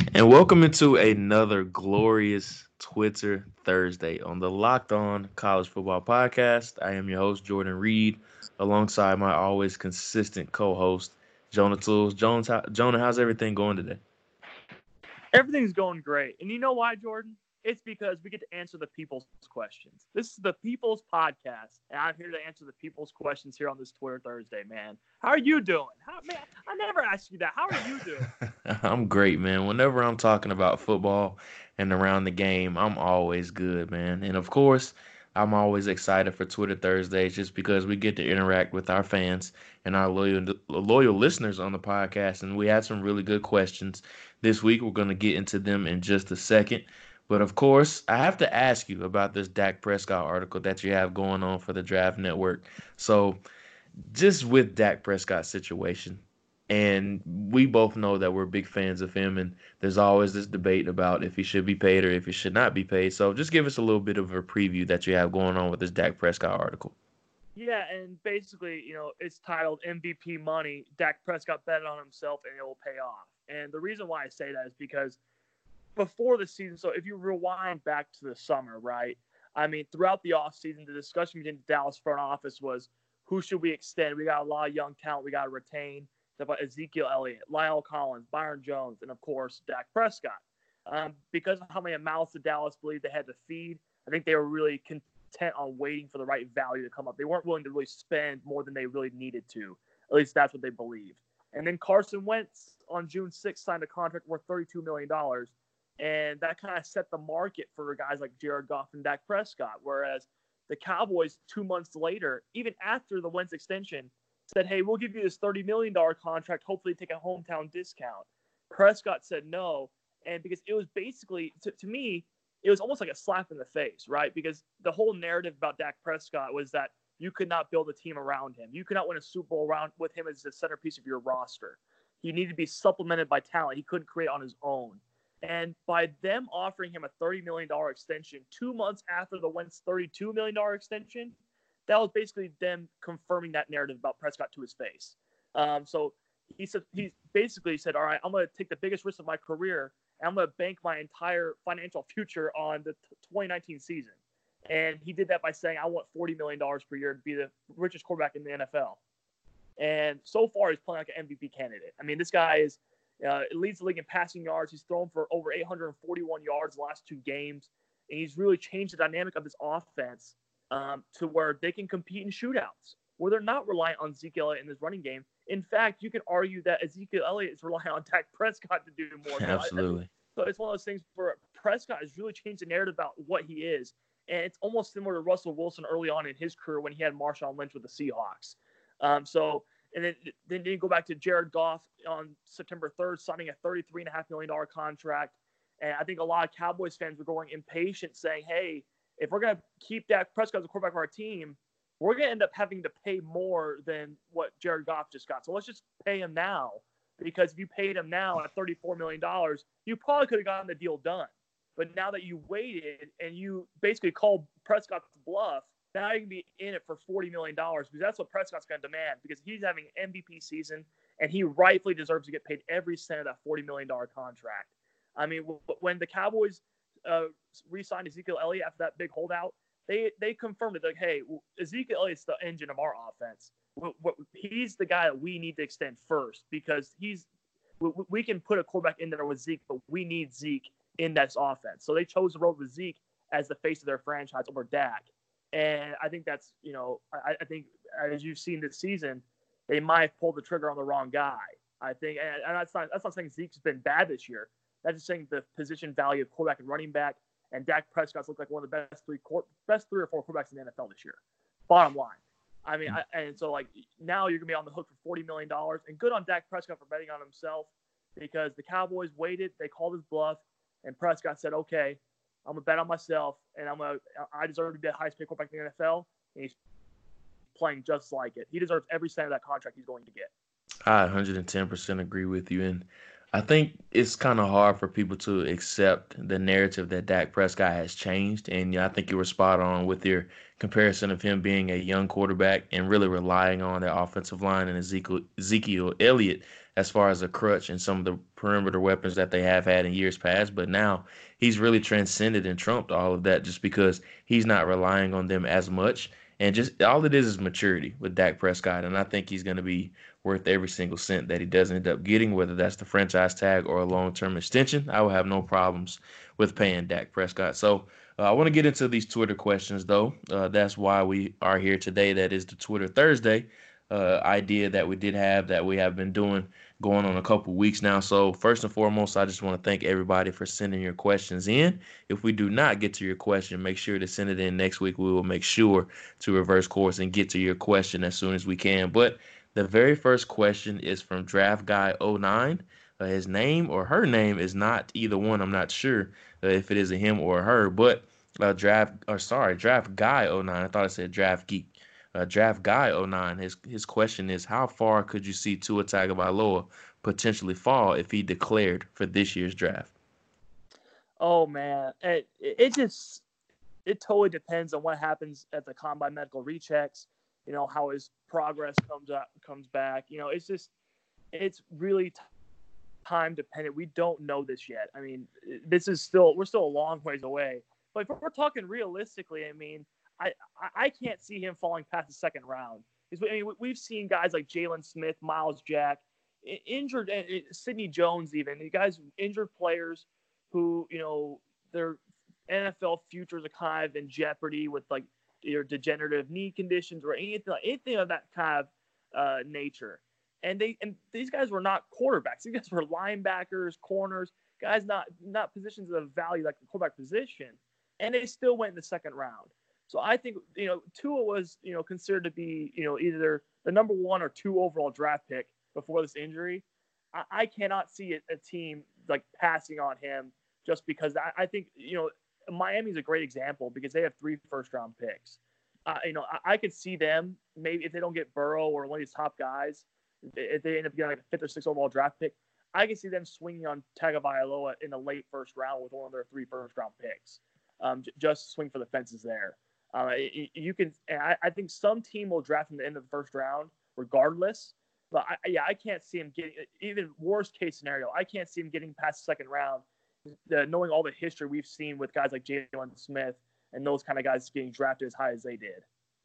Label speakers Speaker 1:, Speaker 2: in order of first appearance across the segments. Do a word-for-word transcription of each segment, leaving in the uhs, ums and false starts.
Speaker 1: And welcome into another glorious Twitter Thursday on the Locked On College Football Podcast. I am your host, Jordan Reed, alongside my always consistent co host, Jonah Tools. Jones, how, Jonah, how's everything going today?
Speaker 2: Everything's going great. And you know why, Jordan? It's because we get to answer the people's questions. This is the People's Podcast, and I'm here to answer the people's questions here on this Twitter Thursday, man. How are you doing? How, man, I never asked you that. How are you doing?
Speaker 1: I'm great, man. Whenever I'm talking about football and around the game, I'm always good, man. And of course, I'm always excited for Twitter Thursdays just because we get to interact with our fans and our loyal loyal listeners on the podcast. And we had some really good questions this week. We're going to get into them in just a second. But of course, I have to ask you about this Dak Prescott article that you have going on for the Draft Network. So, just with Dak Prescott's situation, and we both know that we're big fans of him, and there's always this debate about if he should be paid or if he should not be paid. So just give us a little bit of a preview that you have going on with this Dak Prescott article.
Speaker 2: Yeah, and basically, you know, it's titled M V P Money. Dak Prescott bet on himself, and it will pay off. And the reason why I say that is because before the season, so if you rewind back to the summer, right? I mean, throughout the offseason, the discussion between the Dallas front office was who should we extend? We got a lot of young talent we got to retain. About Ezekiel Elliott, Lyle Collins, Byron Jones, and of course Dak Prescott. Um, because of how many mouths the Dallas believed they had to feed, I think they were really content on waiting for the right value to come up. They weren't willing to really spend more than they really needed to. At least that's what they believed. And then Carson Wentz on June sixth signed a contract worth thirty-two million dollars, and that kind of set the market for guys like Jared Goff and Dak Prescott. Whereas the Cowboys, two months later, even after the Wentz extension, said, hey, we'll give you this thirty million dollars contract, hopefully take a hometown discount. Prescott said no, and because it was basically, to, to me, it was almost like a slap in the face, right? Because the whole narrative about Dak Prescott was that you could not build a team around him. You could not win a Super Bowl around with him as the centerpiece of your roster. He needed to be supplemented by talent he couldn't create on his own. And by them offering him a thirty million dollars extension two months after the Wentz thirty-two million dollars extension, that was basically them confirming that narrative about Prescott to his face. Um, so he said he basically said, all right, I'm going to take the biggest risk of my career, and I'm going to bank my entire financial future on the twenty nineteen season. And he did that by saying, I want forty million dollars per year to be the richest quarterback in the N F L. And so far, he's playing like an M V P candidate. I mean, this guy is uh, leads the league in passing yards. He's thrown for over eight hundred forty-one yards the last two games. And he's really changed the dynamic of this offense Um, to where they can compete in shootouts, where they're not reliant on Ezekiel Elliott in this running game. In fact, you can argue that Ezekiel Elliott is relying on Dak Prescott to do more.
Speaker 1: Absolutely.
Speaker 2: So it's one of those things where Prescott has really changed the narrative about what he is. And it's almost similar to Russell Wilson early on in his career when he had Marshawn Lynch with the Seahawks. Um, so, and then, then you go back to Jared Goff on September third, signing a thirty-three point five million dollars contract. And I think a lot of Cowboys fans were growing impatient saying, hey, if we're going to keep Dak Prescott as a quarterback of our team, we're going to end up having to pay more than what Jared Goff just got. So let's just pay him now, because if you paid him now at thirty-four million dollars, you probably could have gotten the deal done. But now that you waited and you basically called Prescott's bluff, now you can be in it for forty million dollars, because that's what Prescott's going to demand, because he's having an M V P season and he rightfully deserves to get paid every cent of that forty million dollars contract. I mean, when the Cowboys uh, re-signed Ezekiel Elliott after that big holdout, they they confirmed it. Like, hey, Ezekiel Elliott's the engine of our offense. He's the guy that we need to extend first, because he's we can put a quarterback in there with Zeke, but we need Zeke in this offense. So they chose the road with Zeke as the face of their franchise over Dak. And I think that's, you know, I, I think as you've seen this season, they might have pulled the trigger on the wrong guy. I think, and, and that's not that's not saying Zeke's been bad this year. That's just saying the position value of quarterback and running back, and Dak Prescott's looked like one of the best three best three or four quarterbacks in the N F L this year. Bottom line. I mean, I, and so like now you're gonna be on the hook for forty million dollars, and good on Dak Prescott for betting on himself, because the Cowboys waited, they called his bluff, and Prescott said, "Okay, I'm gonna bet on myself, and I'm gonna I deserve to be the highest paid quarterback in the N F L," and he's playing just like it. He deserves every cent of that contract he's going to get.
Speaker 1: I one hundred ten percent agree with you, and I think it's kind of hard for people to accept the narrative that Dak Prescott has changed. And yeah, I think you were spot on with your comparison of him being a young quarterback and really relying on their offensive line and Ezekiel, Ezekiel Elliott as far as a crutch and some of the perimeter weapons that they have had in years past. But now he's really transcended and trumped all of that just because he's not relying on them as much. And just all it is is maturity with Dak Prescott. And I think he's going to be worth every single cent that he does end up getting, whether that's the franchise tag or a long term extension. I will have no problems with paying Dak Prescott. So uh, I want to get into these Twitter questions, though. Uh, that's why we are here today. That is the Twitter Thursday uh, idea that we did have that we have been doing going on a couple weeks now. So first and foremost, I just want to thank everybody for sending your questions in. If we do not get to your question, make sure to send it in next week. We will make sure to reverse course and get to your question as soon as we can. But the very first question is from Draft Guy oh nine. Uh, his name or her name is not either one. I'm not sure uh, if it is a him or a her, but uh, draft or sorry, Draft Guy oh nine. I thought it said Draft Geek. Uh, Draft Guy oh nine. His his question is, how far could you see Tua Tagovailoa potentially fall if he declared for this year's draft?
Speaker 2: Oh man, it it just it totally depends on what happens at the combine medical rechecks. You know how his progress comes up comes back. You know it's just it's really t- time dependent. We don't know this yet. I mean, this is still we're still a long ways away. But if we're talking realistically, I mean, I I can't see him falling past the second round. Because I mean, we've seen guys like Jalen Smith, Miles Jack, injured, and Sidney Jones, even the guys injured players who you know their N F L futures are kind of in jeopardy with like either degenerative knee conditions or anything anything of that kind of uh, nature. And they and these guys were not quarterbacks. These guys were linebackers, corners, guys not not positions of value like the quarterback position, and they still went in the second round. So I think you know Tua was you know considered to be you know either the number one or two overall draft pick before this injury. I, I cannot see a, a team like passing on him just because I, I think you know Miami's a great example because they have three first round picks. Uh, you know I, I could see them maybe if they don't get Burrow or one of these top guys, if they end up getting like a fifth or sixth overall draft pick, I can see them swinging on Tagovailoa in the late first round with one of their three first round picks. Um, j- just swing for the fences there. Uh, you, you can. I, I think some team will draft him at the end of the first round, regardless. But I, yeah, I can't see him getting even worst case scenario. I can't see him getting past the second round, uh, knowing all the history we've seen with guys like Jalen Smith and those kind of guys getting drafted as high as they did.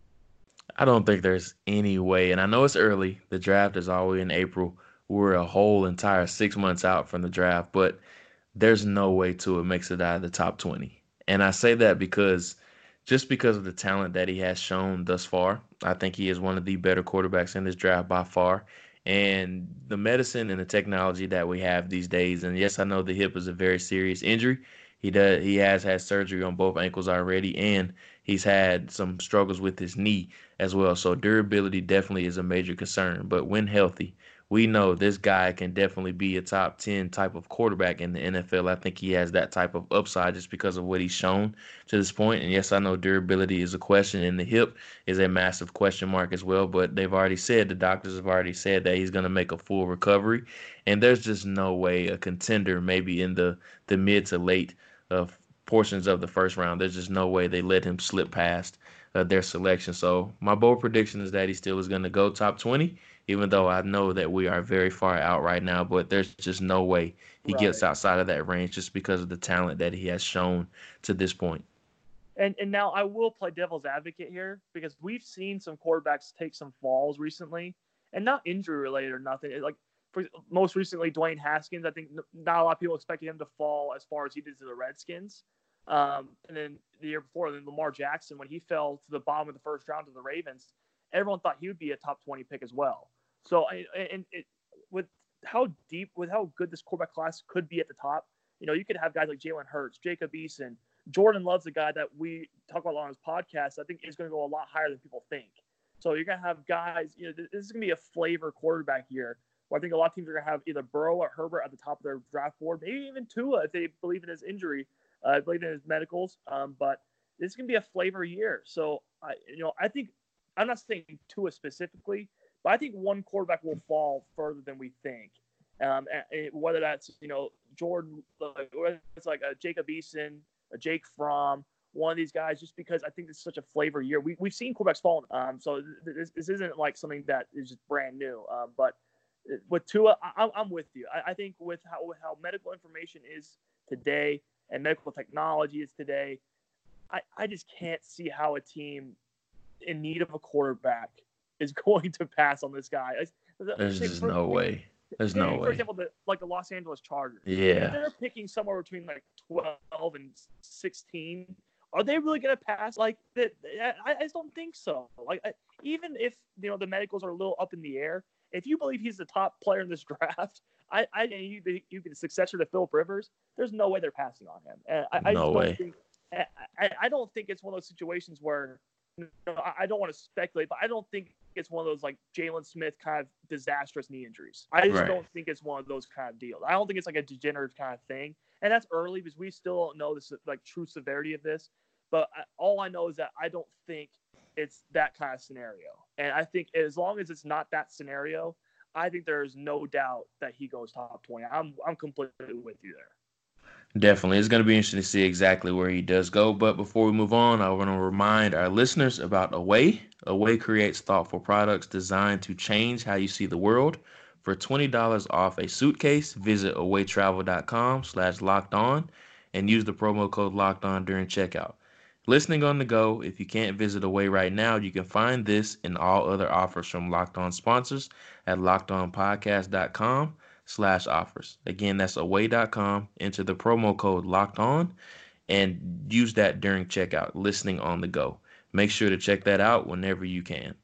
Speaker 1: I don't think there's any way, and I know it's early. The draft is always in April. We're a whole entire six months out from the draft, but there's no way Tua makes it out of the top twenty. And I say that because just because of the talent that he has shown thus far, I think he is one of the better quarterbacks in this draft by far. And the medicine and the technology that we have these days, and yes, I know the hip is a very serious injury. He does he has had surgery on both ankles already, and he's had some struggles with his knee as well. So durability definitely is a major concern. But when healthy, we know this guy can definitely be a top ten type of quarterback in the N F L. I think he has that type of upside just because of what he's shown to this point. And yes, I know durability is a question, and the hip is a massive question mark as well. But they've already said, the doctors have already said that he's going to make a full recovery. And there's just no way a contender, maybe in the, the mid to late uh, portions of the first round, there's just no way they let him slip past uh, their selection. So my bold prediction is that he still is going to go top twenty, even though I know that we are very far out right now, but there's just no way he
Speaker 2: Right.
Speaker 1: gets outside of that range just because of the talent that he has shown to this point.
Speaker 2: And and now I will play devil's advocate here because we've seen some quarterbacks take some falls recently, and not injury related or nothing. It, like for, most recently, Dwayne Haskins. I think not a lot of people expected him to fall as far as he did to the Redskins. Um, and then the year before, then Lamar Jackson, when he fell to the bottom of the first round to the Ravens, everyone thought he would be a top twenty pick as well. So and it, with how deep, with how good this quarterback class could be at the top, you know, you could have guys like Jalen Hurts, Jacob Eason. Jordan Love's a guy that we talk about on his podcast. I think is going to go a lot higher than people think. So you're going to have guys, you know, this is going to be a flavor quarterback year where I think a lot of teams are going to have either Burrow or Herbert at the top of their draft board, maybe even Tua if they believe in his injury, uh, believe in his medicals. Um, but this is going to be a flavor year. So, I, you know, I think, I'm not saying Tua specifically, but I think one quarterback will fall further than we think. Um, and, and whether that's, you know, Jordan, like, whether it's like a Jacob Eason, a Jake Fromm, one of these guys, just because I think this is such a flavor year. We, we've seen quarterbacks fall. Um, so this, this isn't like something that is just brand new. Um, but with Tua, I, I'm with you. I, I think with how with how medical information is today and medical technology is today, I, I just can't see how a team in need of a quarterback is going to pass on this guy.
Speaker 1: There's just
Speaker 2: For,
Speaker 1: no way. There's no
Speaker 2: take, for
Speaker 1: way.
Speaker 2: example, the, like the Los Angeles Chargers. If
Speaker 1: Yeah.
Speaker 2: they're picking somewhere between like twelve and sixteen, are they really going to pass? Like that? I, I just don't think so. Like I, even if you know the medicals are a little up in the air, if you believe he's the top player in this draft, I, I you, you can successor to Philip Rivers. There's no way they're passing on him. And I, I
Speaker 1: No
Speaker 2: just don't
Speaker 1: way.
Speaker 2: think. I, I don't think it's one of those situations where you know, I don't want to speculate, but I don't think it's one of those like Jalen Smith kind of disastrous knee injuries. I just
Speaker 1: Right.
Speaker 2: don't think it's one of those kind of deals. I don't think it's like a degenerative kind of thing, and that's early because we still don't know the like true severity of this. But I, all I know is that I don't think it's that kind of scenario, and I think as long as it's not that scenario, I think there is no doubt that he goes top twenty. I'm I'm completely with you there.
Speaker 1: Definitely. It's going to be interesting to see exactly where he does go. But before we move on, I want to remind our listeners about Away. Away creates thoughtful products designed to change how you see the world. For twenty dollars off a suitcase, visit awaytravel.com slash locked on and use the promo code locked on during checkout. Listening on the go, if you can't visit Away right now, you can find this and all other offers from Locked On sponsors at lockedonpodcast.com slash offers. Again, that's away dot com. Enter the promo code locked on and use that during checkout, listening on the go. Make sure to check that out whenever you can.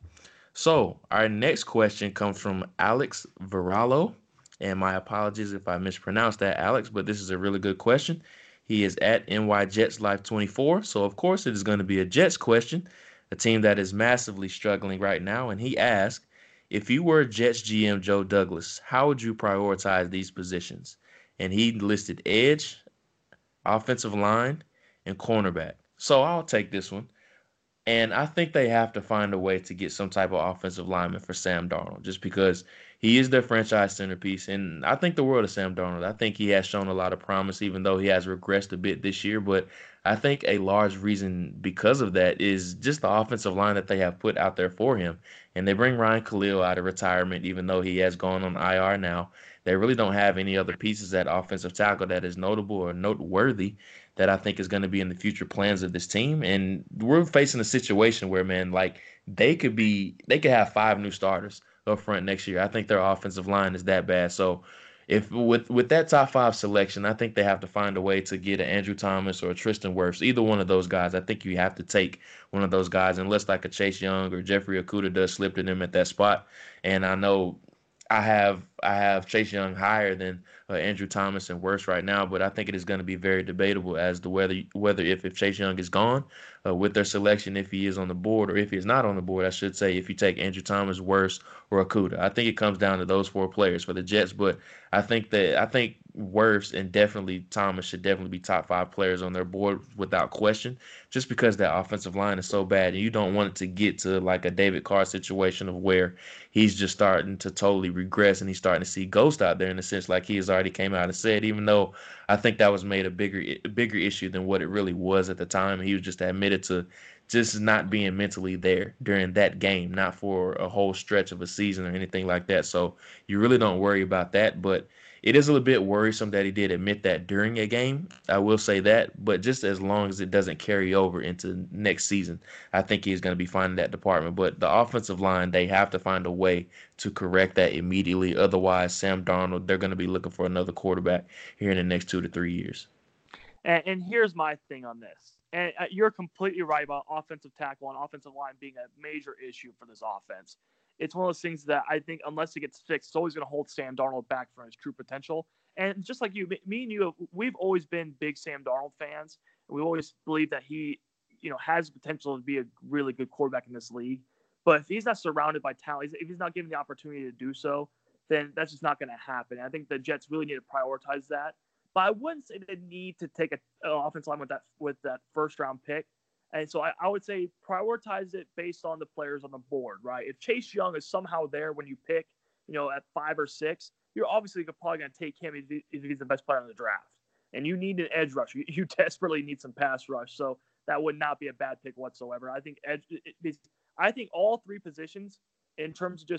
Speaker 1: So, our next question comes from Alex Viralo. And my apologies if I mispronounced that, Alex, but this is a really good question. He is at N Y Jets Life twenty-four. So, of course, it is going to be a Jets question, a team that is massively struggling right now. And he asked, if you were Jets G M Joe Douglas, how would you prioritize these positions? And he listed edge, offensive line, and cornerback. So I'll take this one. And I think they have to find a way to get some type of offensive lineman for Sam Darnold, just because he is their franchise centerpiece. And I think the world of Sam Darnold. I think he has shown a lot of promise, even though he has regressed a bit this year. But I think a large reason because of that is just the offensive line that they have put out there for him. And they bring Ryan Khalil out of retirement, even though he has gone on I R now. They really don't have any other pieces at offensive tackle that is notable or noteworthy that I think is going to be in the future plans of this team. And we're facing a situation where, man, like they could be, they could have five new starters up front next year. I think their offensive line is that bad. So if with with that top five selection, I think they have to find a way to get an Andrew Thomas or a Tristan Wirfs, either one of those guys. I think you have to take one of those guys, unless like a Chase Young or Jeffrey Okudah does slip to them at that spot. And I know I have I have Chase Young higher than uh, Andrew Thomas and Wirfs right now, but I think it is going to be very debatable as to whether whether if, if Chase Young is gone uh, with their selection, if he is on the board, or if he is not on the board, I should say, if you take Andrew Thomas, Wirfs, or Okudah. I think it comes down to those four players for the Jets, but I think that I think Wirfs and definitely Thomas should definitely be top five players on their board without question, just because that offensive line is so bad, and you don't want it to get to like a David Carr situation of where he's just starting to totally regress and he's starting to see ghosts out there in a sense, like he has already came out and said, even though I think that was made a bigger a bigger issue than what it really was at the time. He was just admitted to just not being mentally there during that game, not for a whole stretch of a season or anything like that. So you really don't worry about that, but it is a little bit worrisome that he did admit that during a game. I will say that, but just as long as it doesn't carry over into next season, I think he's going to be fine in that department. But the offensive line, they have to find a way to correct that immediately. Otherwise, Sam Darnold, they're going to be looking for another quarterback here in the next two to three years.
Speaker 2: And, and here's my thing on this. And uh, you're completely right about offensive tackle and offensive line being a major issue for this offense. It's one of those things that I think unless it gets fixed, it's always going to hold Sam Darnold back from his true potential. And just like you, me and you, we've always been big Sam Darnold fans. And we always believe that he, you know, has potential to be a really good quarterback in this league. But if he's not surrounded by talent, if he's not given the opportunity to do so, then that's just not going to happen. And I think the Jets really need to prioritize that. But I wouldn't say they need to take an offensive line with that with that first round pick. And so I, I would say prioritize it based on the players on the board, right? If Chase Young is somehow there when you pick, you know, at five or six, you're obviously probably going to take him if, he, if he's the best player in the draft. And you need an edge rush. You, you desperately need some pass rush. So that would not be a bad pick whatsoever. I think edge. It, it, I think all three positions, in terms of just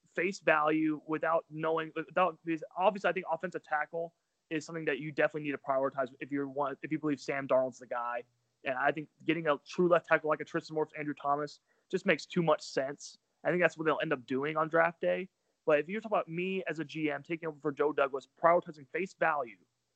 Speaker 2: face value without knowing without because obviously I think offensive tackle is something that you definitely need to prioritize if you want if you believe Sam Darnold's the guy. And I think getting a true left tackle like a Tristan Wirfs, Andrew Thomas just makes too much sense. I think that's what they'll end up doing on draft day. But if you're talking about me as a G M taking over for Joe Douglas, prioritizing face value,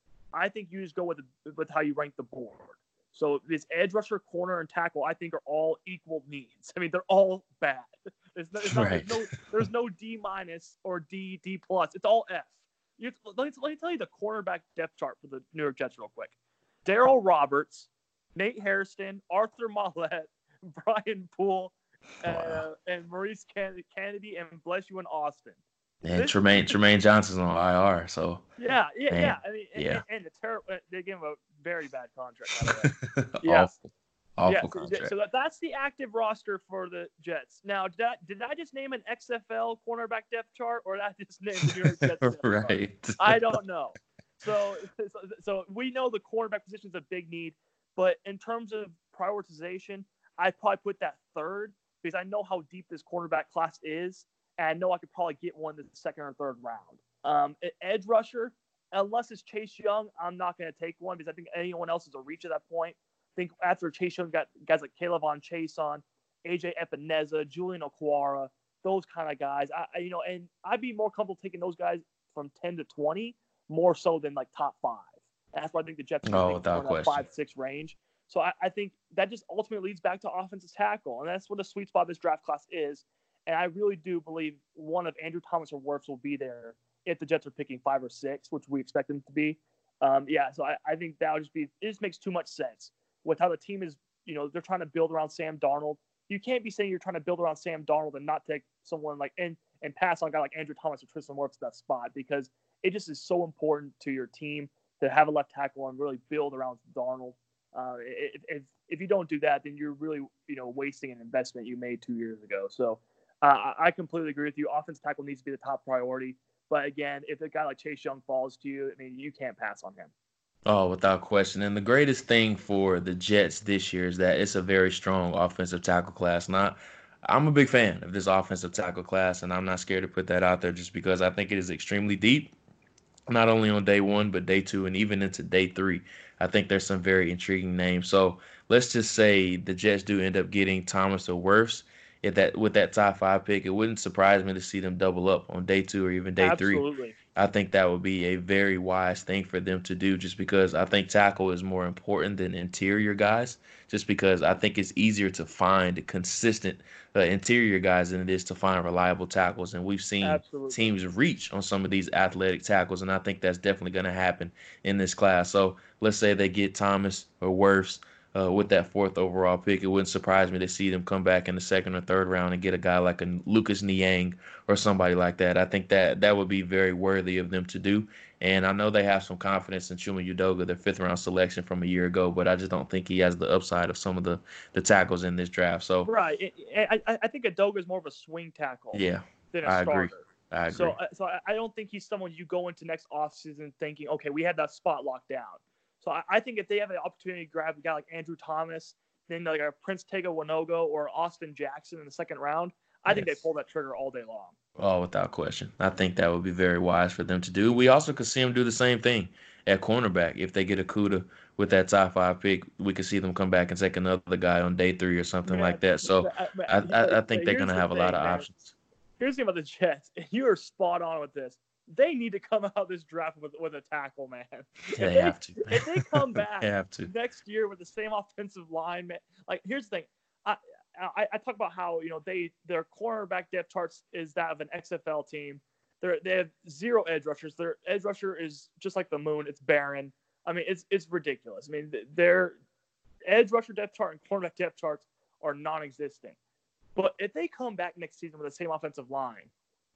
Speaker 2: I think you just go with with how you rank the board. So this edge rusher, corner, and tackle, I think, are all equal needs. I mean, they're all bad. There's no, there's, not,
Speaker 1: Right.
Speaker 2: there's no, there's no D minus or D, D plus. It's all F. You, let, me, let me tell you the cornerback depth chart for the New York Jets real quick. Darryl Roberts, Nate Hairston, Arthur Mollett, Brian Poole, uh,
Speaker 1: Wow.
Speaker 2: and Maurice Kennedy, and bless you in Austin.
Speaker 1: And
Speaker 2: This-
Speaker 1: Tremaine Tremaine Johnson's on I R, so
Speaker 2: Yeah, yeah,
Speaker 1: Man,
Speaker 2: yeah. I mean,
Speaker 1: yeah.
Speaker 2: and, and the terrible. They gave him a very bad contract. By the way. Yeah.
Speaker 1: awful, awful
Speaker 2: yeah, so,
Speaker 1: contract.
Speaker 2: so that, that's the active roster for the Jets. Now, did I, did I just name an X F L cornerback depth chart, or did I just name the New York Jets depth chart?
Speaker 1: Right.
Speaker 2: I don't know. So, so, so we know the cornerback position is a big need, but in terms of prioritization, I'd probably put that third because I know how deep this cornerback class is, and I know I could probably get one in the second or third round. Um, edge rusher, unless it's Chase Young, I'm not going to take one because I think anyone else is a reach at that point. I think after Chase Young got guys like Caleb on Chase on, A J Epineza, Julian Okwara, those kind of guys. I, you know, and I'd be more comfortable taking those guys from ten to twenty more so than like top five. That's why I think the Jets are
Speaker 1: Oh, without
Speaker 2: in that
Speaker 1: question.
Speaker 2: five six range. So I, I think that just ultimately leads back to offensive tackle, and that's what the sweet spot of this draft class is. And I really do believe one of Andrew Thomas or Wirfs will be there if the Jets are picking five or six, which we expect them to be. Um, yeah, so I, I think that would just be – it just makes too much sense with how the team is – you know, they're trying to build around Sam Darnold. You can't be saying you're trying to build around Sam Darnold and not take someone like – and and pass on a guy like Andrew Thomas or Tristan Wirfs to that spot because it just is so important to your team to have a left tackle and really build around Darnold. Uh, if, if if you don't do that, then you're really you know wasting an investment you made two years ago. So uh, I completely agree with you. Offensive tackle needs to be the top priority. But again, if a guy like Chase Young falls to you, I mean, you can't pass on him.
Speaker 1: Oh, without question. And the greatest thing for the Jets this year is that it's a very strong offensive tackle class. Not, I'm a big fan of this offensive tackle class, and I'm not scared to put that out there just because I think it is extremely deep, not only on day one, but day two and even into day three. I think there's some very intriguing names. So let's just say the Jets do end up getting Thomas or Wirfs. If that with that top five pick, it wouldn't surprise me to see them double up on day two or even day three.
Speaker 2: Absolutely.
Speaker 1: I think that would be a very wise thing for them to do just because I think tackle is more important than interior guys, just because I think it's easier to find consistent uh, interior guys than it is to find reliable tackles. And we've seen
Speaker 2: Absolutely.
Speaker 1: teams reach on some of these athletic tackles, and I think that's definitely going to happen in this class. So let's say they get Thomas or Wirfs uh, with that fourth overall pick. It wouldn't surprise me to see them come back in the second or third round and get a guy like a Lucas Niang or somebody like that. I think that that would be very worthy of them to do. And I know they have some confidence in Chuma Udoga, their fifth round selection from a year ago, but I just don't think he has the upside of some of the, the tackles in this draft. So
Speaker 2: right, I, I, I think Udoga is more of a swing tackle
Speaker 1: yeah,
Speaker 2: than a
Speaker 1: I
Speaker 2: starter.
Speaker 1: agree. I agree.
Speaker 2: So, uh, so I don't think he's someone you go into next offseason thinking, okay, we had that spot locked down. So I, I think if they have an opportunity to grab a guy like Andrew Thomas, then like a Prince Tega Winogo or Austin Jackson in the second round, I think they
Speaker 1: Yes.
Speaker 2: pull that trigger all day long.
Speaker 1: Oh, without question. I think that would be very wise for them to do. We also could see them do the same thing at cornerback. If they get a Kuda with that top five pick, we could see them come back and take another guy on day three or something
Speaker 2: Man,
Speaker 1: like that. So
Speaker 2: man,
Speaker 1: I, I, I think
Speaker 2: here's
Speaker 1: they're going to
Speaker 2: the
Speaker 1: have a lot
Speaker 2: thing,
Speaker 1: of
Speaker 2: man.
Speaker 1: options.
Speaker 2: Here's the thing about the Jets. You are spot on with this. They need to come out of this draft with, with a tackle, man. If
Speaker 1: They have to.
Speaker 2: If they come back
Speaker 1: They have to.
Speaker 2: next year with the same offensive line, man, like here's the thing. I, I I talk about how you know they their cornerback depth charts is that of an X F L team. They they have zero edge rushers. Their edge rusher is just like the moon. It's barren. I mean, it's it's ridiculous. I mean, their edge rusher depth chart and cornerback depth charts are non-existent. But if they come back next season with the same offensive line,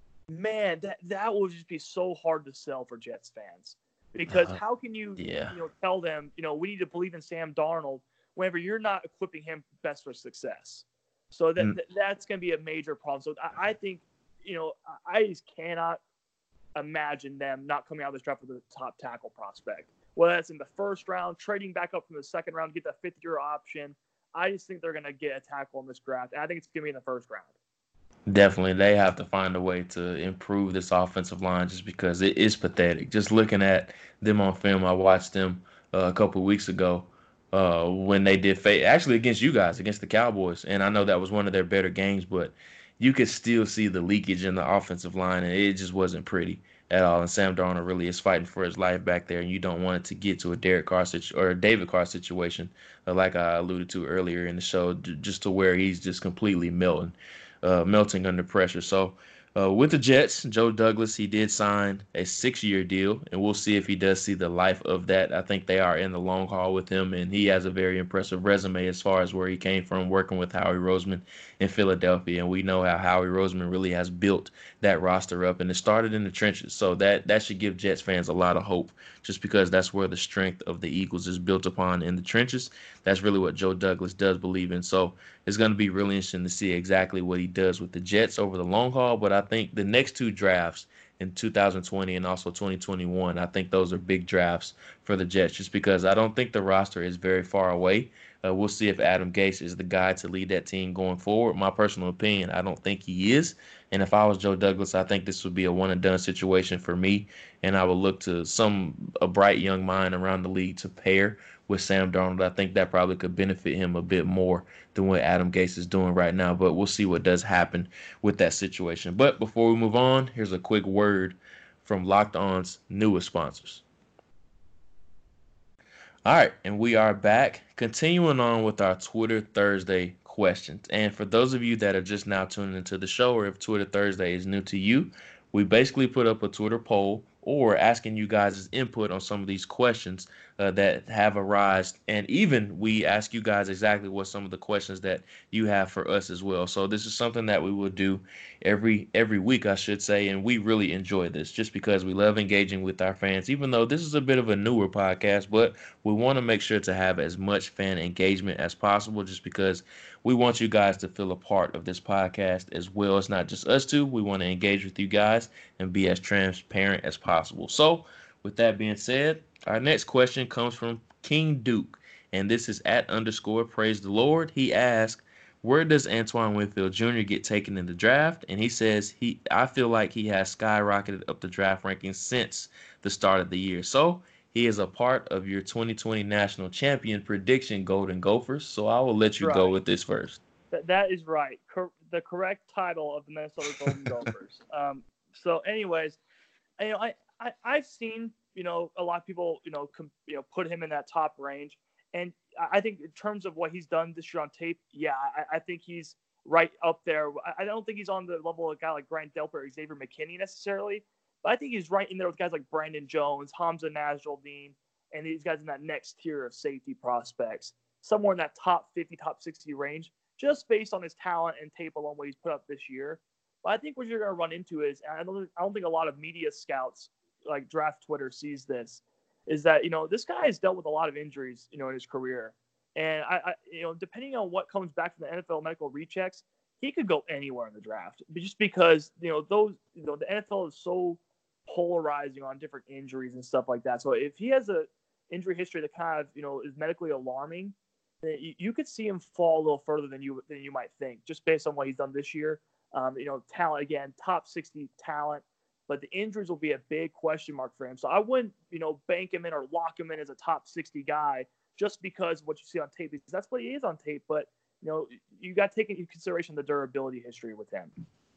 Speaker 2: man, that that will just be so hard to sell for Jets fans. Because
Speaker 1: Uh,
Speaker 2: how can you
Speaker 1: yeah.
Speaker 2: you know tell them you know we need to believe in Sam Darnold whenever you're not equipping him best for success? So that,
Speaker 1: Mm.
Speaker 2: that that's going to be a major problem. So I, I think you know I just cannot imagine them not coming out of this draft with a top tackle prospect. Whether that's in the first round, trading back up from the second round, get that fifth year option. I just think they're going to get a tackle in this draft. And I think it's going to be in the first round.
Speaker 1: Definitely, they have to find a way to improve this offensive line just because it is pathetic. Just looking at them on film, I watched them uh, a couple of weeks ago uh, when they did fa- actually against you guys, against the Cowboys, and I know that was one of their better games, but you could still see the leakage in the offensive line, and it just wasn't pretty at all. And Sam Darnold really is fighting for his life back there, and you don't want it to get to a Derek Carr situ- or a David Carr situation, uh, like I alluded to earlier in the show, j- just to where he's just completely melting uh, melting under pressure. So, uh, with the Jets, Joe Douglas, he did sign a six year deal, and we'll see if he does see the life of that. I think they are in the long haul with him, and he has a very impressive resume as far as where he came from working with Howie Roseman in Philadelphia. And we know how Howie Roseman really has built that roster up, and it started in the trenches. So, that, that should give Jets fans a lot of hope just because that's where the strength of the Eagles is built upon in the trenches. That's really what Joe Douglas does believe in. So, it's going to be really interesting to see exactly what he does with the Jets over the long haul. But I think the next two drafts in two thousand twenty and also twenty twenty-one, I think those are big drafts for the Jets just because I don't think the roster is very far away. Uh, we'll see if Adam Gase is the guy to lead that team going forward. My personal opinion, I don't think he is. And if I was Joe Douglas, I think this would be a one and done situation for me. And I would look to some a bright young mind around the league to pair with Sam Darnold. I think that probably could benefit him a bit more than what Adam Gase is doing right now. But we'll see what does happen with that situation. But before we move on, here's a quick word from Locked On's newest sponsors. All right, and we are back, continuing on with our Twitter Thursday questions. And for those of you that are just now tuning into the show, or if Twitter Thursday is new to you, we basically put up a Twitter poll or asking you guys' input on some of these questions uh, that have arisen. And even we ask you guys exactly what some of the questions that you have for us as well. So this is something that we will do every every week, I should say, and we really enjoy this just because we love engaging with our fans, even though this is a bit of a newer podcast, but we want to make sure to have as much fan engagement as possible just because we want you guys to feel a part of this podcast as well. It's not just us two. We want to engage with you guys and be as transparent as possible. So, with that being said, our next question comes from King Duke, and this is at underscore praise the Lord. He asked, where does Antoine Winfield Junior get taken in the draft? And he says he I feel like he has skyrocketed up the draft rankings since the start of the year. So he is a part of your twenty twenty national champion prediction, Golden Gophers. So I will let
Speaker 2: That's
Speaker 1: you go
Speaker 2: right.
Speaker 1: with this first.
Speaker 2: That that is right. Cor- the correct title of the Minnesota Golden Gophers. Um. So, anyways, you know, I, I I've seen you know a lot of people you know com- you know put him in that top range, and I, I think in terms of what he's done this year on tape, yeah, I, I think he's right up there. I, I don't think he's on the level of a guy like Grant Delpit or Xavier McKinney necessarily, but I think he's right in there with guys like Brandon Jones, Hamza Nasruddin, and these guys in that next tier of safety prospects, somewhere in that top fifty, top sixty range, just based on his talent and tape alone what he's put up this year. But I think what you're going to run into is, and I don't, I don't think a lot of media scouts like draft Twitter sees this, is that you know this guy has dealt with a lot of injuries, you know, in his career, and I, I you know, depending on what comes back from the N F L medical rechecks, he could go anywhere in the draft, just because you know those, you know, the N F L is so polarizing on different injuries and stuff like that. So if he has a injury history that kind of you know is medically alarming, then you, you could see him fall a little further than you than you might think, just based on what he's done this year. Um, you know, talent again, top sixty talent, but the injuries will be a big question mark for him. So I wouldn't, you know, bank him in or lock him in as a top sixty guy just because of what you see on tape, because that's what he is on tape. But you know, you got to take into consideration the durability history with him.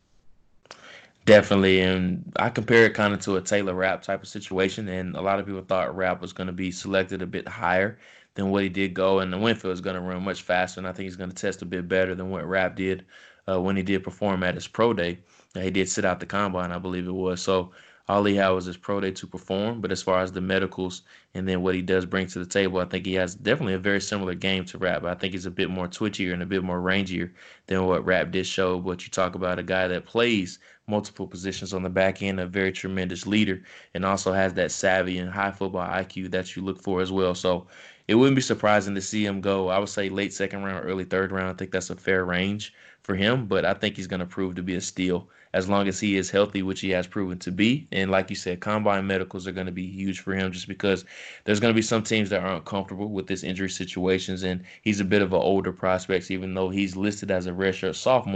Speaker 1: Definitely, and I compare it kind of to a Taylor Rapp type of situation, and a lot of people thought Rapp was going to be selected a bit higher than what he did go, and the Winfield is going to run much faster, and I think he's going to test a bit better than what Rapp did uh, when he did perform at his pro day. Uh, he did sit out the combine, I believe it was. So all he had was his pro day to perform, but as far as the medicals and then what he does bring to the table, I think he has definitely a very similar game to Rapp. I think he's a bit more twitchier and a bit more rangier than what Rapp did show. But you talk about a guy that plays multiple positions on the back end, a very tremendous leader, and also has that savvy and high football I Q that you look for as well. So it wouldn't be surprising to see him go, I would say, late second round, early third round. I think that's a fair range for him, but I think he's going to prove to be a steal as long as he is healthy, which he has proven to be. And like you said, combine medicals are going to be huge for him just because there's going to be some teams that aren't comfortable with this injury situations. And he's a bit of an older prospect, even though he's listed as a redshirt sophomore.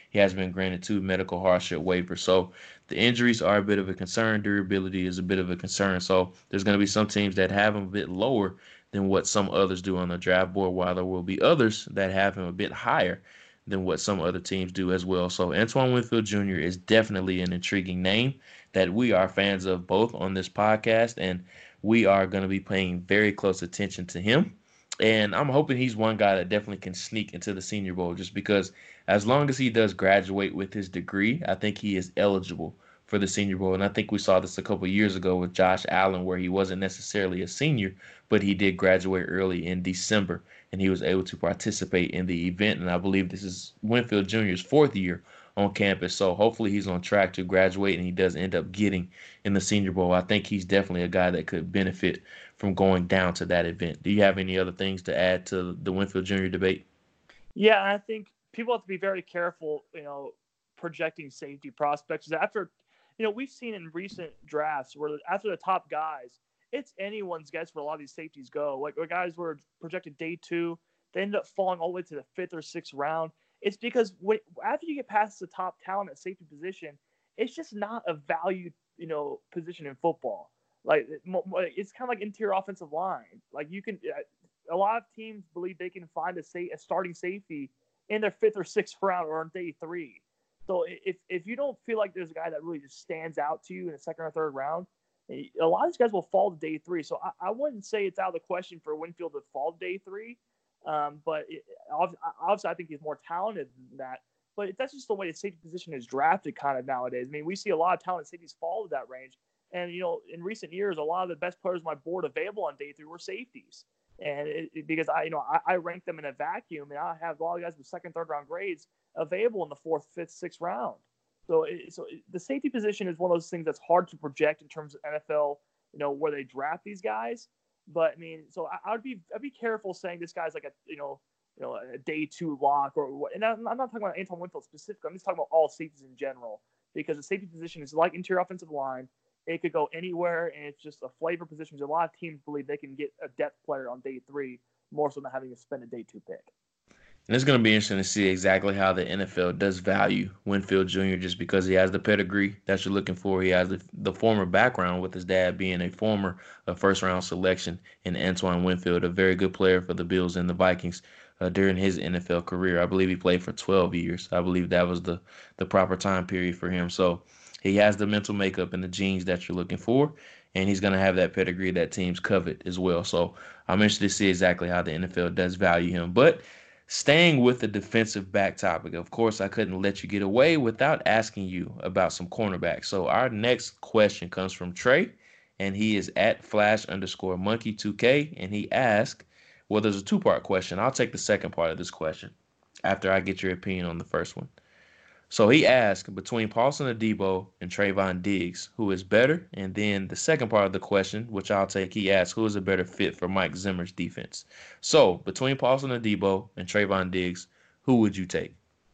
Speaker 1: he has been granted two medical hardship waivers. So the injuries are a bit of a concern. Durability is a bit of a concern. So there's going to be some teams that have him a bit lower than what some others do on the draft board, while there will be others that have him a bit higher than what some other teams do as well. So Antoine Winfield Junior is definitely an intriguing name that we are fans of both on this podcast, and we are going to be paying very close attention to him. And I'm hoping he's one guy that definitely can sneak into the Senior Bowl, just because as long as he does graduate with his degree, I think he is eligible for the Senior Bowl. And I think we saw this a couple years ago with Josh Allen, where he wasn't necessarily a senior, but he did graduate early in December, and he was able to participate in the event. And I believe this is Winfield Junior's fourth year on campus. So hopefully he's on track to graduate and he does end up getting in the Senior Bowl. I think he's definitely a guy that could benefit from going down to that event. Do you have any other things to add to the Winfield Junior debate?
Speaker 2: Yeah, I think people have to be very careful, you know, projecting safety prospects. After, you know, we've seen in recent drafts where after the top guys, it's anyone's guess where a lot of these safeties go. Like, the guys were projected day two, they end up falling all the way to the fifth or sixth round. It's because when, after you get past the top talent at safety position, it's just not a valued, you know, position in football. Like, it's kind of like interior offensive line. Like, you can, a lot of teams believe they can find a, sa- a starting safety in their fifth or sixth round or on day three. So if if you don't feel like there's a guy that really just stands out to you in the second or third round, a lot of these guys will fall to day three. So I, I wouldn't say it's out of the question for Winfield to fall to day three. Um, but it, obviously, I think he's more talented than that. But that's just the way the safety position is drafted kind of nowadays. I mean, we see a lot of talented safeties fall to that range. And, you know, in recent years, a lot of the best players on my board available on day three were safeties. And it, it, because I, you know, I, I rank them in a vacuum, and I have a lot of guys with second, third round grades available in the fourth, fifth, sixth round. So, it, so it, the safety position is one of those things that's hard to project in terms of N F L, you know, where they draft these guys. But I mean, so I, I would be, I'd be careful saying this guy's like a, you know, you know, a day two lock or what. And I'm, I'm not talking about Antoine Winfield specifically. I'm just talking about all safeties in general, because the safety position is like interior offensive line. It could go anywhere, and it's just a flavor position. A lot of teams believe they can get a depth player on day three more so than having to spend a day two pick.
Speaker 1: And it's going to be interesting to see exactly how the N F L does value Winfield Junior just because he has the pedigree that you're looking for. He has the, the former background with his dad being a former uh, first-round selection in Antoine Winfield, a very good player for the Bills and the Vikings uh, during his N F L career. I believe he played for twelve years. I believe that was the, the proper time period for him. So he has the mental makeup and the genes that you're looking for, and he's going to have that pedigree that teams covet as well. So I'm interested to see exactly how the N F L does value him. But staying with the defensive back topic, of course, I couldn't let you get away without asking you about some cornerbacks. So our next question comes from Trey, and he is at flash underscore monkey two K, and he asked, well, there's a two-part question. I'll take the second part of this question after I get your opinion on the first one. So he asked, between Paulson Adebo and Trayvon Diggs, who is better? And then the second part of the question, which I'll take, he asked, who is a better fit for Mike Zimmer's defense? So between Paulson Adebo and Trayvon Diggs, who would you take?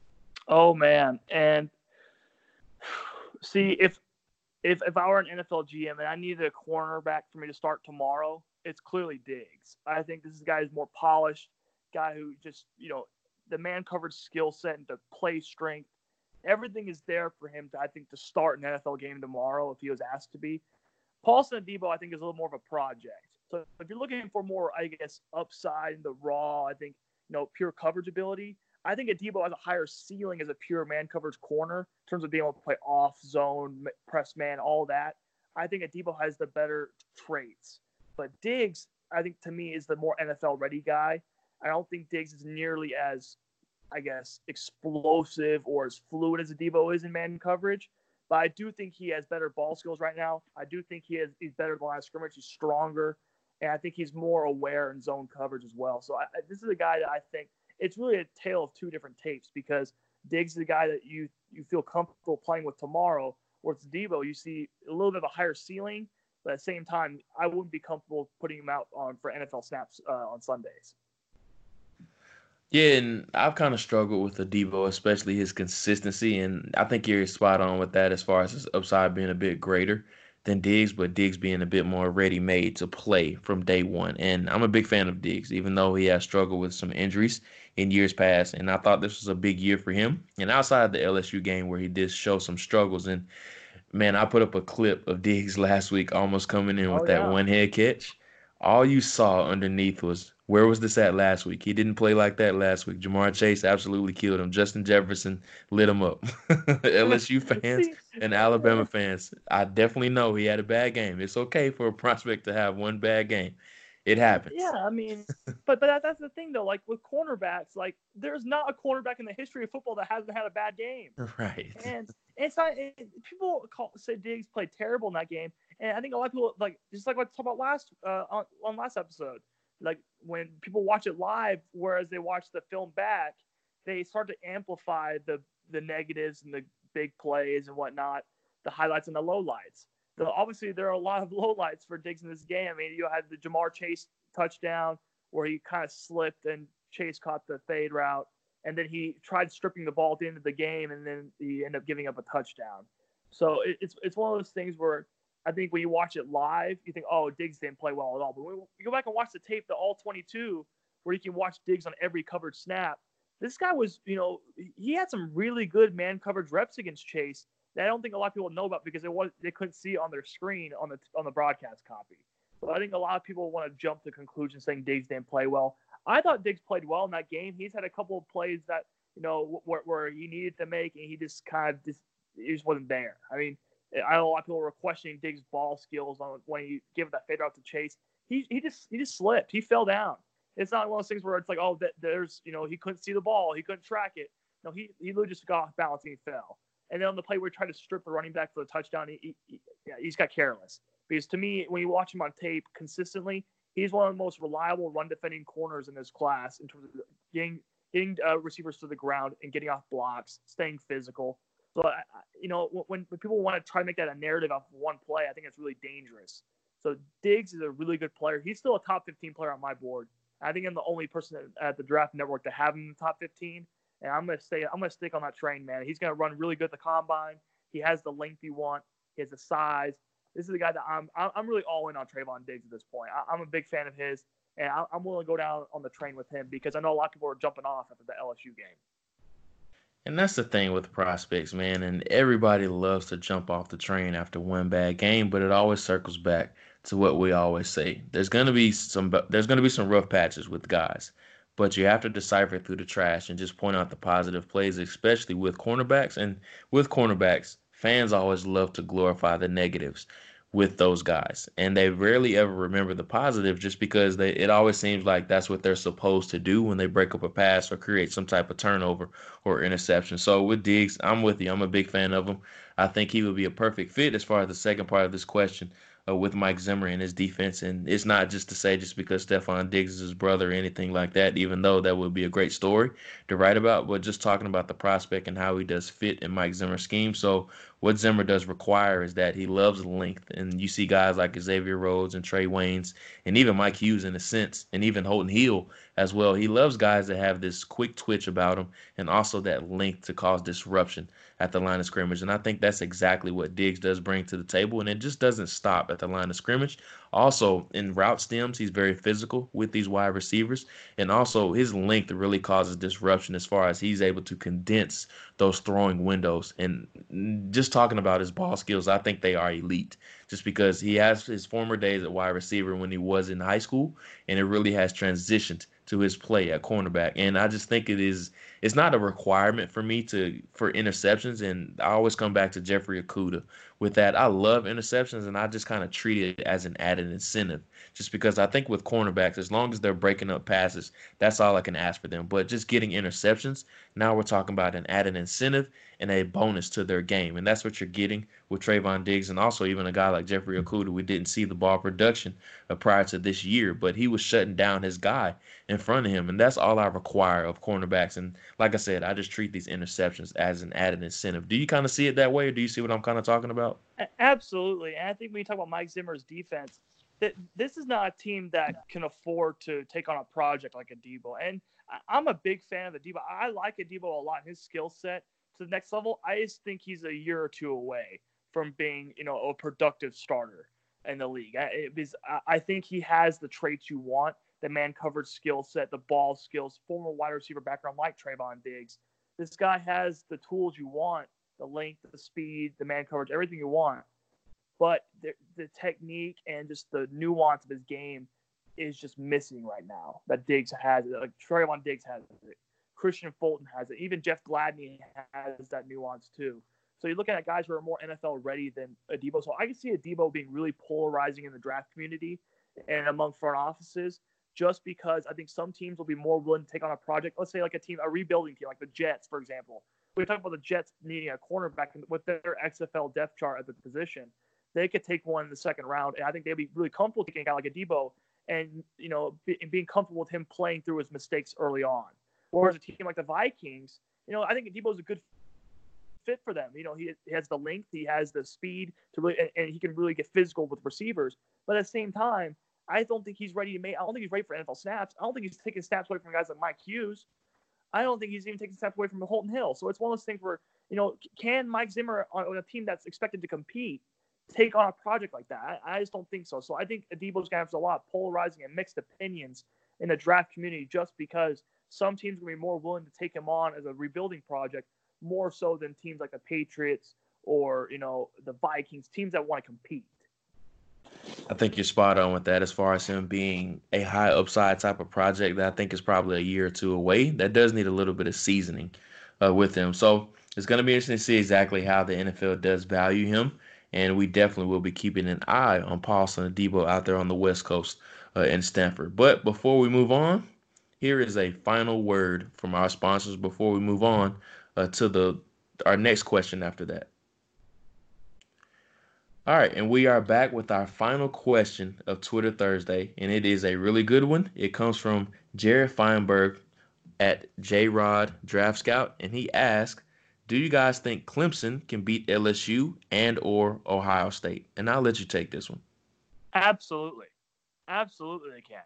Speaker 2: Oh, man. And see, if if if I were an N F L G M and I needed a cornerback for me to start tomorrow, it's clearly Diggs. I think this is a guy who's more polished, guy who just, you know, the man coverage skill set and the play strength. Everything is there for him to, I think, to start an N F L game tomorrow if he was asked to be. Paulson Adebo, I think, is a little more of a project. So if you're looking for more, I guess, upside in the raw, I think, you know, pure coverage ability, I think Adebo has a higher ceiling as a pure man coverage corner in terms of being able to play off zone, press man, all that. I think Adebo has the better traits. But Diggs, I think, to me, is the more N F L ready guy. I don't think Diggs is nearly as, I guess, explosive or as fluid as Adebo is in man coverage. But I do think he has better ball skills right now. I do think he has, he's better at the line of scrimmage. He's stronger. And I think he's more aware in zone coverage as well. So I, this is a guy that I think it's really a tale of two different tapes, because Diggs is a guy that you, you feel comfortable playing with tomorrow, whereas Adebo, you see a little bit of a higher ceiling. But at the same time, I wouldn't be comfortable putting him out on for N F L snaps uh, on Sundays.
Speaker 1: Yeah, and I've kind of struggled with Adebo, especially his consistency, and I think you're spot on with that as far as his upside being a bit greater than Diggs, but Diggs being a bit more ready-made to play from day one. And I'm a big fan of Diggs, even though he has struggled with some injuries in years past. And I thought this was a big year for him. And outside the L S U game where he did show some struggles, and man, I put up a clip of Diggs last week almost coming in
Speaker 2: Oh
Speaker 1: with that
Speaker 2: yeah.
Speaker 1: one head catch. All you saw underneath was, where was this at last week? He didn't play like that last week. Jamar Chase absolutely killed him. Justin Jefferson lit him up. L S U fans
Speaker 2: See,
Speaker 1: and Alabama fans, I definitely know he had a bad game. It's okay for a prospect to have one bad game. It
Speaker 2: yeah,
Speaker 1: happens.
Speaker 2: I mean, but but that, that's the thing though. Like with cornerbacks, like there's not a cornerback in the history of football that hasn't had a bad game.
Speaker 1: Right.
Speaker 2: And it's not it, people call say Diggs played terrible in that game, and I think a lot of people like just like what I talked about last uh, on, on last episode, like when people watch it live, whereas they watch the film back, they start to amplify the the negatives and the big plays and whatnot, the highlights and the lowlights. So obviously there are a lot of lowlights for Diggs in this game. I mean, you had the Jamar Chase touchdown where he kind of slipped and Chase caught the fade route, and then he tried stripping the ball at the end of the game, and then he ended up giving up a touchdown. So it, it's it's one of those things where I think when you watch it live, you think, oh, Diggs didn't play well at all. But when you go back and watch the tape, the all twenty-two, where you can watch Diggs on every covered snap, this guy was, you know, he had some really good man coverage reps against Chase that I don't think a lot of people know about because it was they couldn't see it on their screen on the on the broadcast copy. So I think a lot of people want to jump to conclusions saying Diggs didn't play well. I thought Diggs played well in that game. He's had a couple of plays that you know where, where he needed to make, and he just kind of just he just wasn't there. I mean, I know a lot of people were questioning Diggs' ball skills on when he gave that fade out to Chase. He he just he just slipped. He fell down. It's not one of those things where it's like, oh, that there's you know he couldn't see the ball, he couldn't track it. No, he he literally just got off balance and he fell. And then on the play where he tried to strip the running back for the touchdown, he, he, he yeah, he's got careless. Because to me, when you watch him on tape consistently, he's one of the most reliable run defending corners in this class in terms of getting getting uh, receivers to the ground and getting off blocks, staying physical. So, I, you know, when, when people want to try to make that a narrative off one play, I think it's really dangerous. So Diggs is a really good player. He's still a top fifteen player on my board. I think I'm the only person at the Draft Network to have him in the top fifteen. And I'm gonna stay. I'm gonna stick on that train, man. He's gonna run really good at the combine. He has the length you want. He has the size. This is the guy that I'm. I'm really all in on Trayvon Diggs at this point. I'm a big fan of his, and I'm willing to go down on the train with him because I know a lot of people are jumping off after the L S U game.
Speaker 1: And that's the thing with prospects, man. And everybody loves to jump off the train after one bad game, but it always circles back to what we always say. There's gonna be some there's gonna be some rough patches with guys, but you have to decipher through the trash and just point out the positive plays, especially with cornerbacks. And with cornerbacks, fans always love to glorify the negatives with those guys, and they rarely ever remember the positive just because they it always seems like that's what they're supposed to do when they break up a pass or create some type of turnover or interception. So with Diggs, I'm with you. I'm a big fan of him. I think he would be a perfect fit as far as the second part of this question uh, with Mike Zimmer and his defense. And it's not just to say just because Stephon Diggs is his brother or anything like that, even though that would be a great story to write about, but just talking about the prospect and how he does fit in Mike Zimmer's scheme. So what Zimmer does require is that he loves length. And you see guys like Xavier Rhodes and Trey Waynes and even Mike Hughes in a sense, and even Holton Hill as well. He loves guys that have this quick twitch about them and also that length to cause disruption at the line of scrimmage. And I think that's exactly what Diggs does bring to the table. And it just doesn't stop at the line of scrimmage. Also, in route stems, he's very physical with these wide receivers. And also, his length really causes disruption as far as he's able to condense those throwing windows. And just talking about his ball skills, I think they are elite just because he has his former days at wide receiver when he was in high school, and it really has transitioned to his play at cornerback. And I just think it is it's not a requirement for me to for interceptions. And I always come back to Jeffrey Okudah with that. I love interceptions, and I just kind of treat it as an added incentive just because I think with cornerbacks, as long as they're breaking up passes, that's all I can ask for them. But just getting interceptions, now we're talking about an added incentive and a bonus to their game. And that's what you're getting with Trayvon Diggs, and also even a guy like Jeffrey Okudah. We didn't see the ball production uh, prior to this year, but he was shutting down his guy in front of him. And that's all I require of cornerbacks. And like I said, I just treat these interceptions as an added incentive. Do you kind of see it that way, or do you see what I'm kind of talking about?
Speaker 2: Absolutely. And I think when you talk about Mike Zimmer's defense, that this is not a team that can afford to take on a project like a Debo. And I'm a big fan of the Debo. I like a Debo a lot. His skill set to the next level. I just think he's a year or two away from being, you know, a productive starter in the league. It, it, I think he has the traits you want, the man coverage skill set, the ball skills, former wide receiver background like Trayvon Diggs. This guy has the tools you want, the length, the speed, the man coverage, everything you want. But the, the technique and just the nuance of his game is just missing right now. That Diggs has it. Like Trayvon Diggs has it. Christian Fulton has it. Even Jeff Gladney has that nuance too. So you're looking at guys who are more N F L ready than Adebo. So I can see Adebo being really polarizing in the draft community and among front offices, just because I think some teams will be more willing to take on a project. Let's say like a team, a rebuilding team, like the Jets, for example. We talk about the Jets needing a cornerback with their X F L depth chart at the position. They could take one in the second round, and I think they'd be really comfortable taking a guy like Adebo and, you know, be, being comfortable with him playing through his mistakes early on. Whereas a team like the Vikings, you know, I think Adebo is a good fit for them. You know, he, he has the length, he has the speed to really, and, and he can really get physical with receivers. But at the same time, I don't think he's ready to make. I don't think he's ready for N F L snaps. I don't think he's taking snaps away from guys like Mike Hughes. I don't think he's even taking snaps away from Holton Hill. So it's one of those things where, you know, can Mike Zimmer on a team that's expected to compete take on a project like that? I, I just don't think so. So I think Adebo's going to have a lot of polarizing and mixed opinions in the draft community, just because some teams are going to be more willing to take him on as a rebuilding project, more so than teams like the Patriots or, you know, the Vikings, teams that want to compete.
Speaker 1: I think you're spot on with that as far as him being a high upside type of project that I think is probably a year or two away. That does need a little bit of seasoning uh, with him. So it's going to be interesting to see exactly how the N F L does value him. And we definitely will be keeping an eye on Paulson Adebo out there on the West Coast uh, in Stanford. But before we move on, here is a final word from our sponsors before we move on uh, to the our next question after that. All right, and we are back with our final question of Twitter Thursday, and it is a really good one. It comes from Jared Feinberg at J-Rod Draft Scout, and he asked, do you guys think Clemson can beat L S U and or Ohio State? And I'll let you take this one.
Speaker 2: Absolutely. Absolutely they can.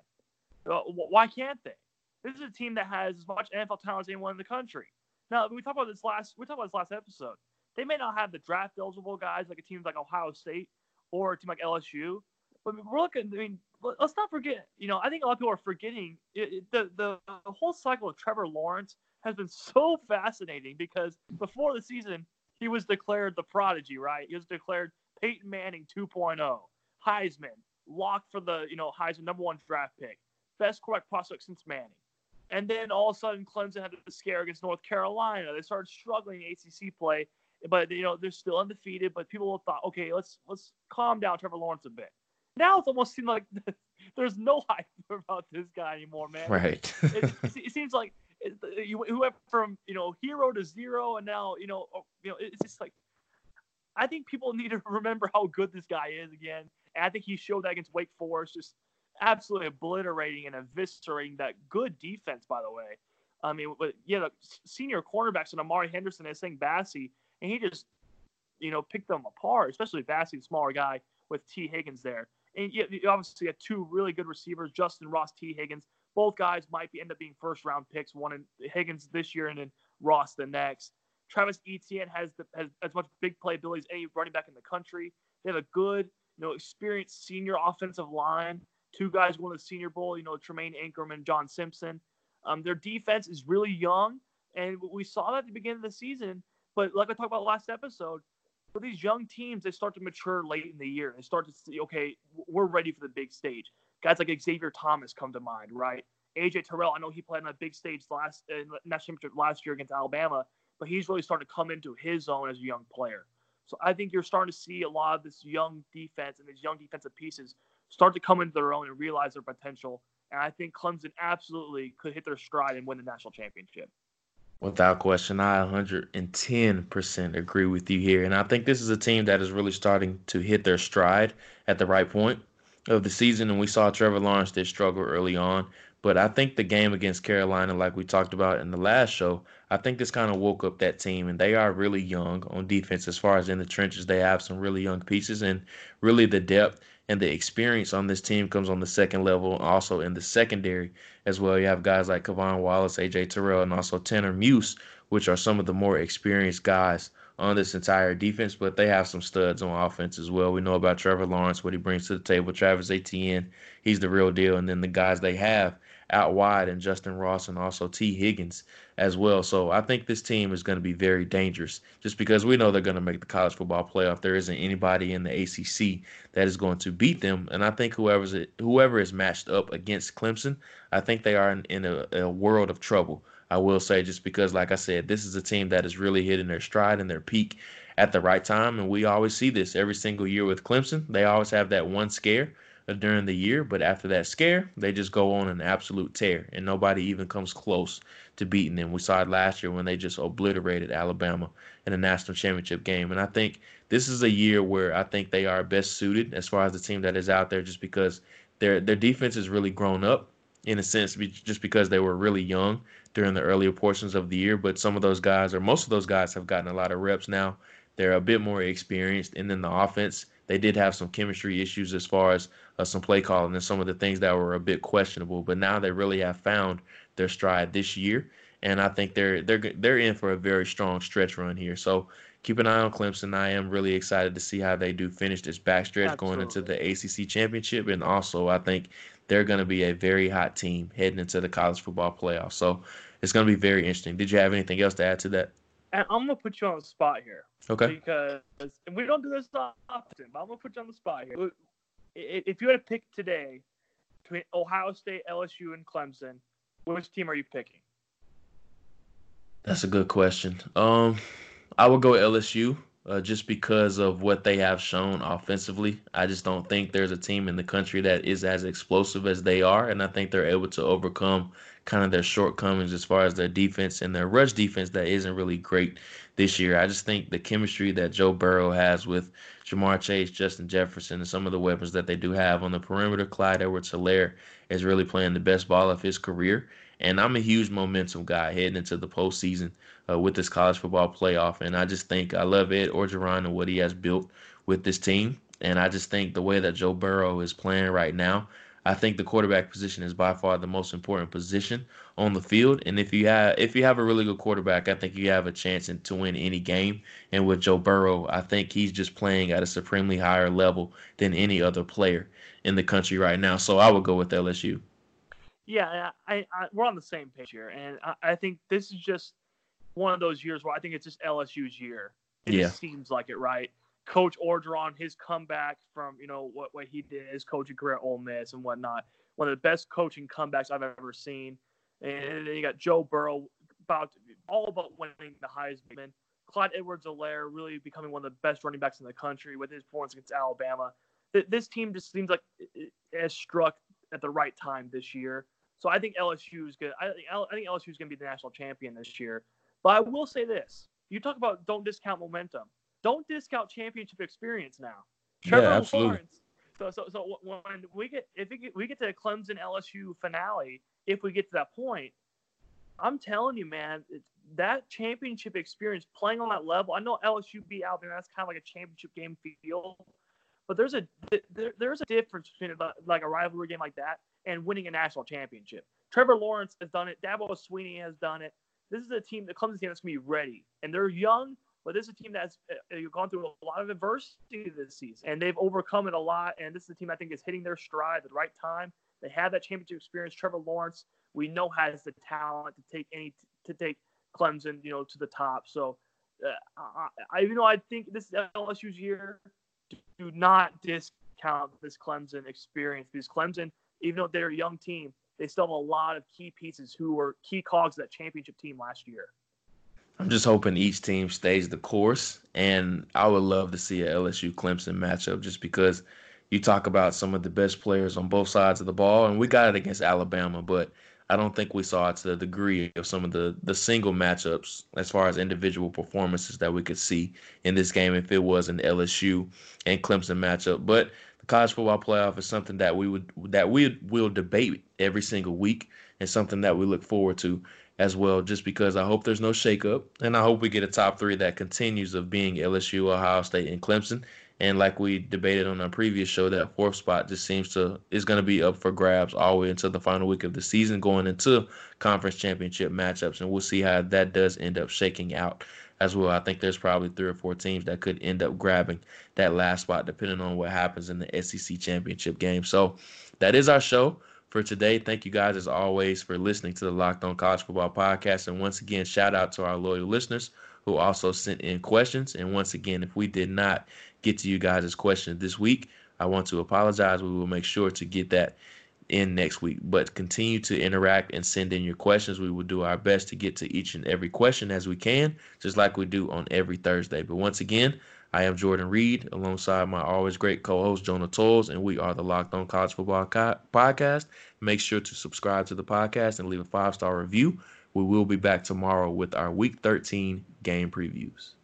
Speaker 2: Why can't they? This is a team that has as much N F L talent as anyone in the country. Now, we talked about this last we talked about this last episode. They may not have the draft eligible guys like a team like Ohio State or a team like L S U, but we're looking. I mean, let's not forget. You know, I think a lot of people are forgetting it, it, the, the the whole cycle of Trevor Lawrence has been so fascinating, because before the season he was declared the prodigy, right? He was declared Peyton Manning two point oh, Heisman, locked for the you know Heisman number one draft pick, best quarterback prospect since Manning. And then all of a sudden, Clemson had the scare against North Carolina. They started struggling in A C C play. But, you know, they're still undefeated. But people thought, okay, let's let's calm down Trevor Lawrence a bit. Now it's almost seemed like there's no hype about this guy anymore, man.
Speaker 1: Right.
Speaker 2: it, it, it seems like it, you, you went from, you know, hero to zero, and now, you know, you know, it's just like, I think people need to remember how good this guy is again. And I think he showed that against Wake Forest, just absolutely obliterating and eviscerating that good defense, by the way. I mean, but, yeah, the senior cornerbacks and Amari Henderson and Sing Bassey, and he just, you know, picked them apart, especially Bassey, the smaller guy, with T. Higgins there. And you, you obviously have two really good receivers, Justin Ross, T. Higgins. Both guys might be end up being first-round picks, one in Higgins this year and then Ross the next. Travis Etienne has, the, has as much big play ability as any running back in the country. They have a good, you know, experienced senior offensive line. Two guys going to the Senior Bowl, you know, Tremaine Anchorman and John Simpson. Um, their defense is really young, and we saw that at the beginning of the season. But like I talked about last episode, for these young teams, they start to mature late in the year. They start to see, okay, we're ready for the big stage. Guys like Xavier Thomas come to mind, right? A J Terrell, I know he played on a big stage last uh, national championship last year against Alabama, but he's really starting to come into his own as a young player. So I think you're starting to see a lot of this young defense and these young defensive pieces start to come into their own and realize their potential. And I think Clemson absolutely could hit their stride and win the national championship.
Speaker 1: Without question, I one hundred ten percent agree with you here. And I think this is a team that is really starting to hit their stride at the right point of the season. And we saw Trevor Lawrence did struggle early on. But I think the game against Carolina, like we talked about in the last show, I think this kind of woke up that team. And they are really young on defense as far as in the trenches. They have some really young pieces, and really the depth and the experience on this team comes on the second level, also in the secondary as well. You have guys like Kavon Wallace, A J Terrell, and also Tanner Muse, which are some of the more experienced guys on this entire defense, but they have some studs on offense as well. We know about Trevor Lawrence, what he brings to the table. Travis Etienne, he's the real deal. And then the guys they have out wide, and Justin Ross and also T. Higgins as well. So I think this team is going to be very dangerous just because we know they're going to make the college football playoff. There isn't anybody in the A C C that is going to beat them. And I think whoever's whoever is matched up against Clemson, I think they are in, in a, a world of trouble. I will say, just because, like I said, this is a team that is really hitting their stride and their peak at the right time. And we always see this every single year with Clemson. They always have that one scare during the year, but after that scare, they just go on an absolute tear, and nobody even comes close to beating them. We saw it last year when they just obliterated Alabama in a national championship game. And I think this is a year where I think they are best suited as far as the team that is out there, just because their their defense has really grown up in a sense, just because they were really young during the earlier portions of the year. But some of those guys, or most of those guys, have gotten a lot of reps now. They're a bit more experienced. And then the offense, they did have some chemistry issues as far as uh, some play calling and some of the things that were a bit questionable. But now they really have found their stride this year, and I think they're they're they're in for a very strong stretch run here. So keep an eye on Clemson. I am really excited to see how they do finish this backstretch going into the A C C championship, and also I think they're going to be a very hot team heading into the college football playoffs. So it's going to be very interesting. Did you have anything else to add to that?
Speaker 2: And I'm going to put you on the spot here.
Speaker 1: Okay.
Speaker 2: Because we don't do this often, but I'm going to put you on the spot here. If you had to pick today between Ohio State, L S U, and Clemson, which team are you picking?
Speaker 1: That's a good question. Um, I would go L S U uh, just because of what they have shown offensively. I just don't think there's a team in the country that is as explosive as they are, and I think they're able to overcome kind of their shortcomings as far as their defense and their rush defense that isn't really great this year. I just think the chemistry that Joe Burrow has with Ja'Marr Chase, Justin Jefferson, and some of the weapons that they do have on the perimeter, Clyde Edwards-Helaire is really playing the best ball of his career. And I'm a huge momentum guy heading into the postseason uh, with this college football playoff. And I just think I love Ed Orgeron and what he has built with this team. And I just think the way that Joe Burrow is playing right now, I think the quarterback position is by far the most important position on the field. And if you have if you have a really good quarterback, I think you have a chance in, to win any game. And with Joe Burrow, I think he's just playing at a supremely higher level than any other player in the country right now. So I would go with L S U.
Speaker 2: Yeah, I, I, we're on the same page here. And I, I think this is just one of those years where I think it's just L S U's year. It
Speaker 1: yeah.
Speaker 2: just seems like it, right? Coach Orgeron, his comeback from, you know, what, what he did, his coaching career at Ole Miss and whatnot. One of the best coaching comebacks I've ever seen. And then you got Joe Burrow, about all about winning the Heisman. Clyde Edwards-Helaire really becoming one of the best running backs in the country with his performance against Alabama. This team just seems like it has struck at the right time this year. So I think L S U is good. I think I think L S U is going to be the national champion this year. But I will say this: you talk about don't discount momentum. Don't discount championship experience now. Trevor
Speaker 1: yeah, absolutely.
Speaker 2: Lawrence. So, so, so when we get if we get, we get to the Clemson L S U finale, if we get to that point, I'm telling you, man, it's, that championship experience playing on that level. I know L S U beat Alabama. That's kind of like a championship game feel, but there's a there, there's a difference between a, like a rivalry game like that and winning a national championship. Trevor Lawrence has done it. Dabo Swinney has done it. This is a team, the Clemson team, that's going to be ready, and they're young. But this is a team that's uh, gone through a lot of adversity this season, and they've overcome it a lot. And this is a team I think is hitting their stride at the right time. They have that championship experience. Trevor Lawrence, we know, has the talent to take any to take Clemson, you know, to the top. So, uh, I, I, you know, I think this is L S U's year. Do not discount this Clemson experience, because Clemson, even though they're a young team, they still have a lot of key pieces who were key cogs of that championship team last year.
Speaker 1: I'm just hoping each team stays the course, and I would love to see a L S U Clemson matchup just because you talk about some of the best players on both sides of the ball, and we got it against Alabama, but I don't think we saw it to the degree of some of the, the single matchups as far as individual performances that we could see in this game if it was an L S U and Clemson matchup. But the college football playoff is something that we would that we will debate every single week, and something that we look forward to as well, just because I hope there's no shakeup, and I hope we get a top three that continues of being L S U, Ohio State, and Clemson. And like we debated on our previous show, that fourth spot just seems to is going to be up for grabs all the way until the final week of the season, going into conference championship matchups, and we'll see how that does end up shaking out as well. I think there's probably three or four teams that could end up grabbing that last spot depending on what happens in the S E C championship game. So that is our show for today. Thank you guys as always for listening to the Locked On College Football Podcast. And once again, shout out to our loyal listeners who also sent in questions. And once again, if we did not get to you guys' questions this week, I want to apologize. We will make sure to get that in next week. But continue to interact and send in your questions. We will do our best to get to each and every question as we can, just like we do on every Thursday. But once again, I am Jordan Reed alongside my always great co-host Jonah Tolles, and we are the Locked On College Football Co- Podcast. Make sure to subscribe to the podcast and leave a five-star review. We will be back tomorrow with our Week thirteen game previews.